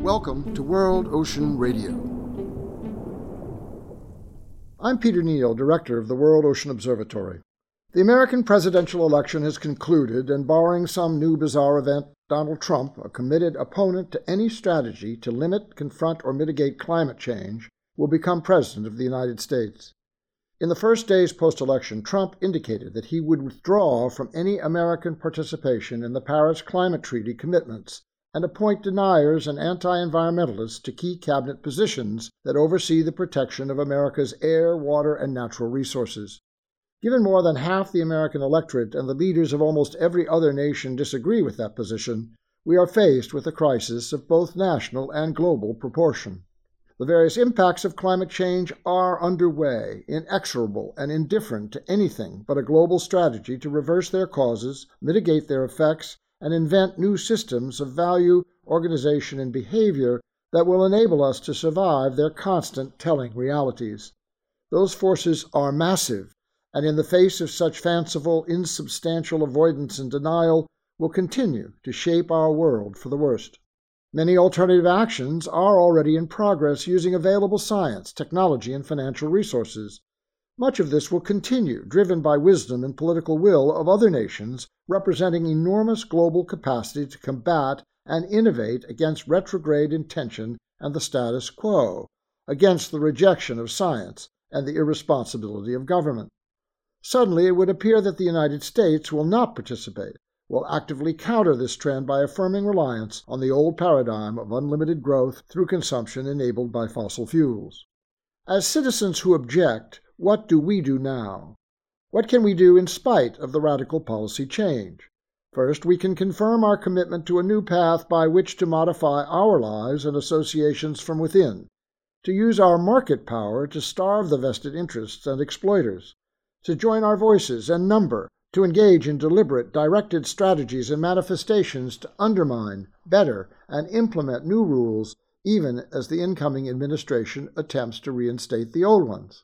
Welcome to World Ocean Radio. I'm Peter Neal, Director of the World Ocean Observatory. The American presidential election has concluded, and barring some new bizarre event, Donald Trump, a committed opponent to any strategy to limit, confront, or mitigate climate change, will become President of the United States. In the first days post-election, Trump indicated that he would withdraw from any American participation in the Paris Climate Treaty commitments and appoint deniers and anti-environmentalists to key cabinet positions that oversee the protection of America's air, water, and natural resources. Given more than half the American electorate and the leaders of almost every other nation disagree with that position, we are faced with a crisis of both national and global proportion. The various impacts of climate change are underway, inexorable and indifferent to anything but a global strategy to reverse their causes, mitigate their effects, and invent new systems of value, organization, and behavior that will enable us to survive their constant telling realities. Those forces are massive, and in the face of such fanciful, insubstantial avoidance and denial, will continue to shape our world for the worst. Many alternative actions are already in progress using available science, technology, and financial resources. Much of this will continue, driven by wisdom and political will of other nations representing enormous global capacity to combat and innovate against retrograde intention and the status quo, against the rejection of science and the irresponsibility of government. Suddenly, it would appear that the United States will not participate, will actively counter this trend by affirming reliance on the old paradigm of unlimited growth through consumption enabled by fossil fuels. As citizens who object, what do we do now? What can we do in spite of the radical policy change? First, we can confirm our commitment to a new path by which to modify our lives and associations from within, to use our market power to starve the vested interests and exploiters, to join our voices and number, to engage in deliberate, directed strategies and manifestations to undermine, better, and implement new rules, even as the incoming administration attempts to reinstate the old ones.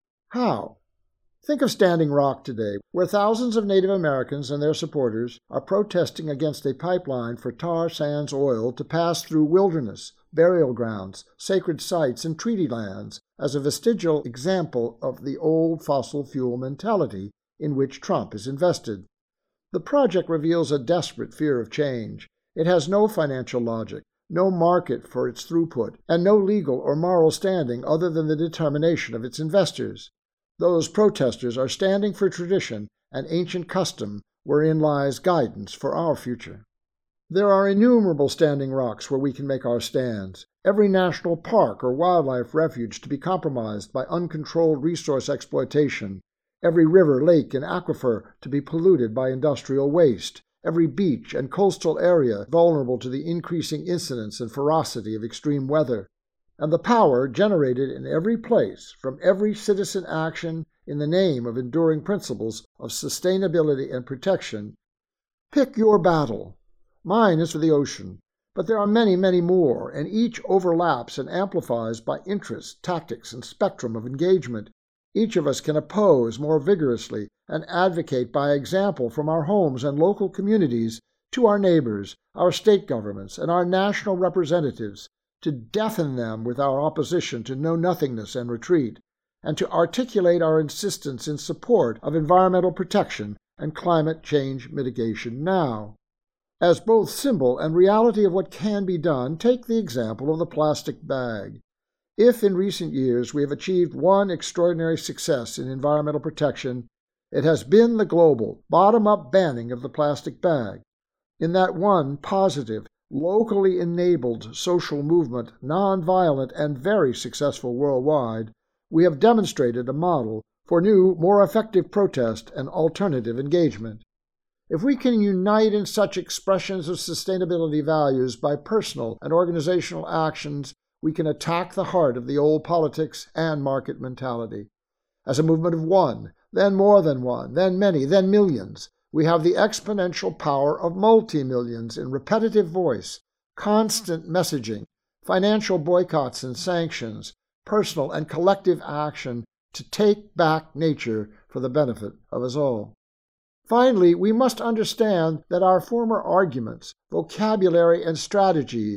How? Think of Standing Rock today, where thousands of Native Americans and their supporters are protesting against a pipeline for tar sands oil to pass through wilderness, burial grounds, sacred sites, and treaty lands as a vestigial example of the old fossil fuel mentality in which Trump is invested. The project reveals a desperate fear of change. It has no financial logic, no market for its throughput, and no legal or moral standing other than the determination of its investors. Those protesters are standing for tradition and ancient custom wherein lies guidance for our future. There are innumerable standing rocks where we can make our stands, every national park or wildlife refuge to be compromised by uncontrolled resource exploitation, every river, lake, and aquifer to be polluted by industrial waste, every beach and coastal area vulnerable to the increasing incidence and ferocity of extreme weather, and the power generated in every place from every citizen action in the name of enduring principles of sustainability and protection. Pick your battle. Mine is for the ocean, but there are many, many more, and each overlaps and amplifies by interest, tactics, and spectrum of engagement. Each of us can oppose more vigorously and advocate by example from our homes and local communities to our neighbors, our state governments, and our national representatives, to deafen them with our opposition to know-nothingness and retreat, and to articulate our insistence in support of environmental protection and climate change mitigation now. As both symbol and reality of what can be done, take the example of the plastic bag. If in recent years we have achieved one extraordinary success in environmental protection, it has been the global, bottom-up banning of the plastic bag. In that one positive, locally enabled social movement, nonviolent and very successful worldwide, we have demonstrated a model for new, more effective protest and alternative engagement. If we can unite in such expressions of sustainability values by personal and organizational actions, we can attack the heart of the old politics and market mentality. As a movement of one, then more than one, then many, then millions, we have the exponential power of multi-millions in repetitive voice, constant messaging, financial boycotts and sanctions, personal and collective action to take back nature for the benefit of us all. Finally, we must understand that our former arguments, vocabulary, and strategies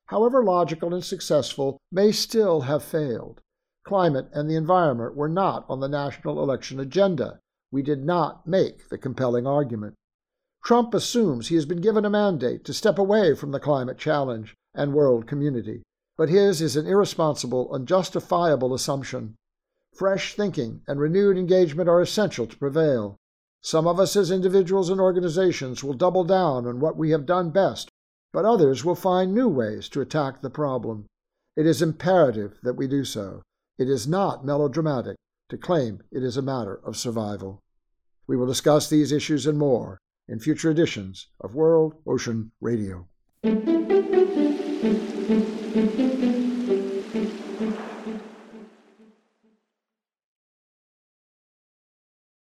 however logical and successful, may still have failed. Climate and the environment were not on the national election agenda. We did not make the compelling argument. Trump assumes he has been given a mandate to step away from the climate challenge and world community, but his is an irresponsible, unjustifiable assumption. Fresh thinking and renewed engagement are essential to prevail. Some of us as individuals and organizations will double down on what we have done best, but others will find new ways to attack the problem. It is imperative that we do so. It is not melodramatic to claim it is a matter of survival. We will discuss these issues and more in future editions of World Ocean Radio.